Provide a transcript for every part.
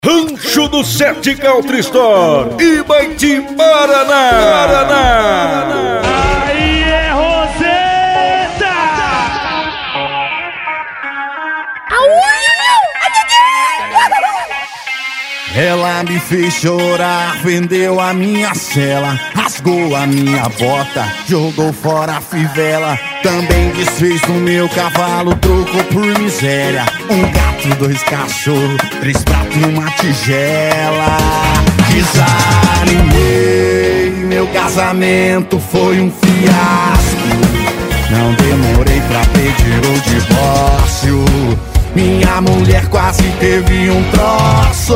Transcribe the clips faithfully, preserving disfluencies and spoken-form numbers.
Rancho do Sete Country Store, Ibaiti, Paraná. Paraná. Aí é Roseta! Ela me fez chorar, vendeu a minha cela, rasgou a minha bota, jogou fora a fivela. Também desfez o meu cavalo, trocou por miséria. Um gato, dois cachorros, três pratos e uma tigela. Desanimei, meu casamento foi um fiasco. Não demorei pra pedir o divórcio. Minha mulher quase teve um troço.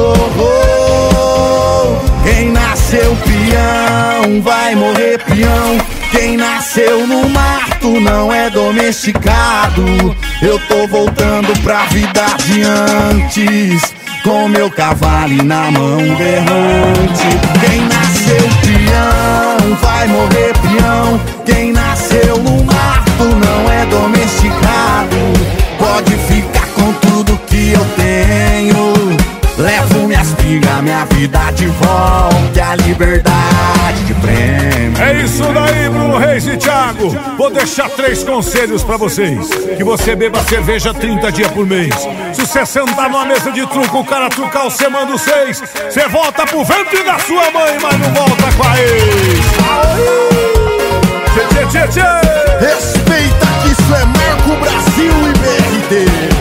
Quem nasceu peão vai morrer peão. Quem nasceu no mato não é domesticado. Eu tô voltando pra vida de antes, com meu cavalo na mão berrante. Quem nasceu peão vai morrer peão. Quem nasceu no mato não é domesticado. Pode ficar com tudo que eu tenho. Levo minhas pingas, minha vida de volta, a liberdade de prêmio. É isso daí, Bruno Reis e Thiago. Vou deixar três conselhos pra vocês: que você beba cerveja trinta dias por mês. Se você sentar numa mesa de truco, o cara trucar, você manda seis. Você volta pro ventre da sua mãe, mas não volta com a ex. Tchê, tchê, tchê, tchê. Respeita que isso é Marco Brasil e B R T.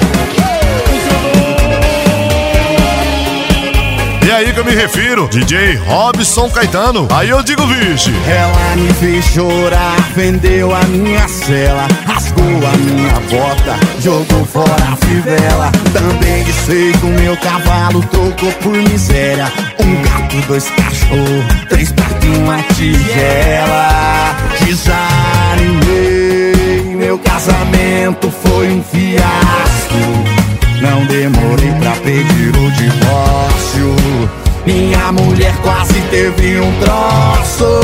E aí que eu me refiro, D J Robson Caetano. Aí eu digo, vixe. Ela me fez chorar, vendeu a minha cela, rasgou a minha bota, jogou fora a fivela. Também desfez o meu cavalo, trocou por miséria. Um gato, dois cachorros, três pratos e uma tigela. Desanimei, meu casamento foi um fiasco. Não demorei pra pedir o divórcio. Minha mulher quase teve um troço.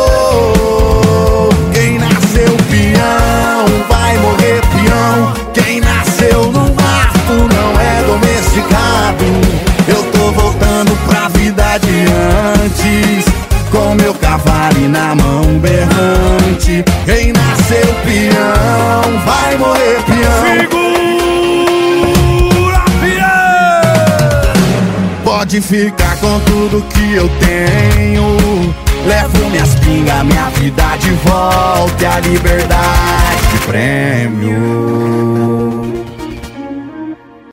Quem nasceu peão vai morrer peão. Quem nasceu no mato não é domesticado. Eu tô voltando pra vida de antes, com meu cavalo na mão berrante. Quem nasceu peão vai morrer peão. Pode ficar com tudo que eu tenho. Levo minhas pingas, minha vida de volta, a liberdade de prêmio.